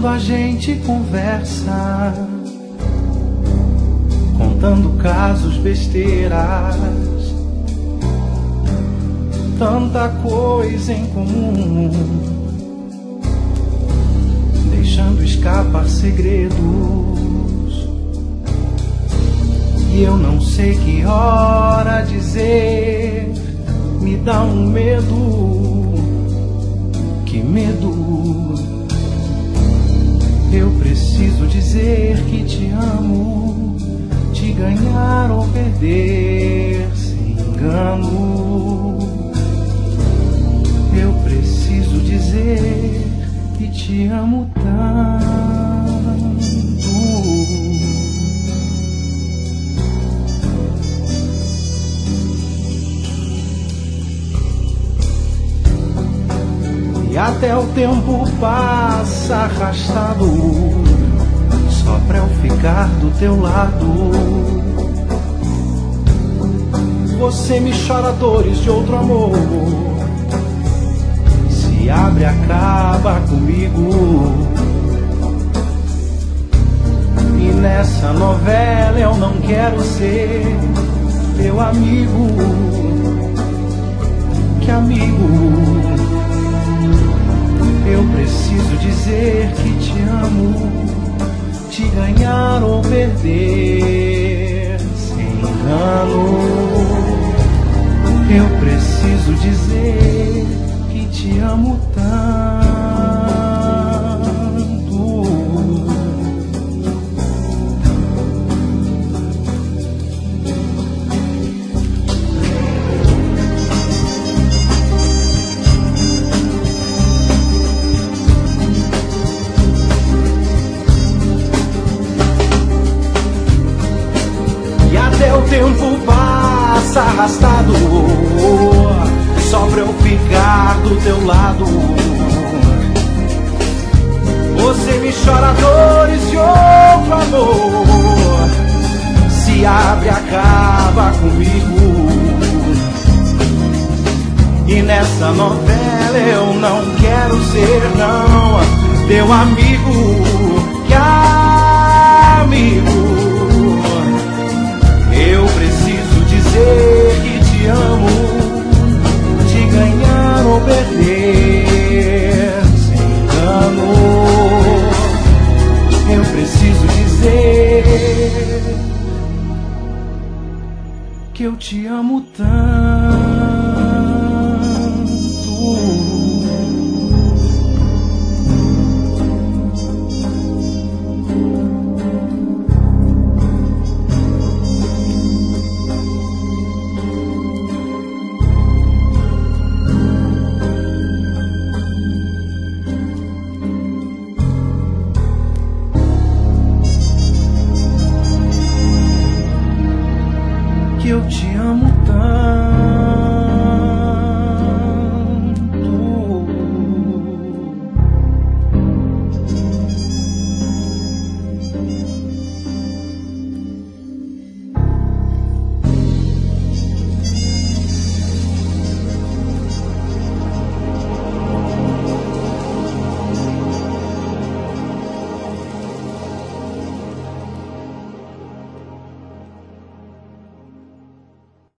quando a gente conversa, contando casos, besteiras, tanta coisa em comum, deixando escapar segredos. E eu não sei que hora dizer, me dá um medo, que medo. Eu preciso dizer que te amo, te ganhar ou perder sem engano. Eu preciso dizer que te amo tanto. E até o tempo passa arrastado, só pra eu ficar do teu lado. Você me chora dores de outro amor, se abre, acaba comigo. E nessa novela eu não quero ser teu amigo. Que amigo? Eu preciso dizer que te amo, te ganhar ou perder sem engano. Eu preciso dizer que te amo tanto. O tempo passa arrastado, só pra eu ficar do teu lado. Você me chora dores de outro amor, se abre, acaba comigo. E nessa novela eu não quero ser, não, teu amigo. Que amigo? Eu preciso dizer que te amo, te ganhar ou perder sem engano. Eu preciso dizer que eu te amo tanto. Que eu te amo tanto.